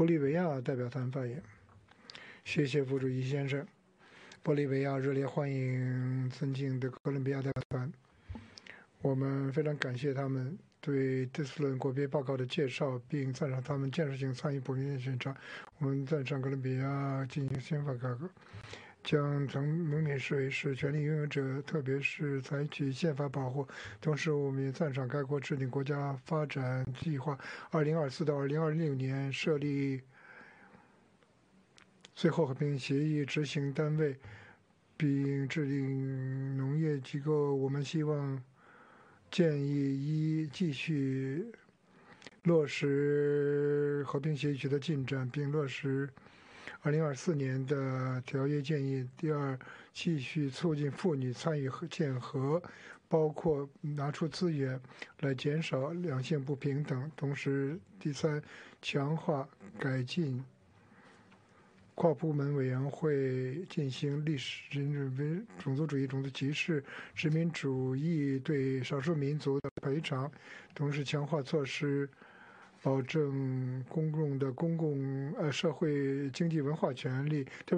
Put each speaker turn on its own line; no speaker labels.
玻利维亚代表团发言。谢谢副主席先生。玻利维亚热烈欢迎尊敬的哥伦比亚代表团，我们非常感谢他们对这次论国别报告的介绍，并赞赏他们建设性参与普遍审查。我们赞赏哥伦比亚进行宪法改革，将农民视为是权利拥有者，特别是采取宪法保护。同时，我们也赞赏该国制定国家发展计划，2024到2026年设立最后和平协议执行单位，并制定农业机构。我们希望建议继续落实和平协议取得进展，并落实2024年的条约建议。第二，继续促进妇女参与和建和，包括拿出资源来减少两性不平等。同时，第三，强化改进跨部门委员会进行历史种族主义、种族歧视、殖民主义对少数民族的赔偿，同时强化措施，保证公共社会经济文化权利。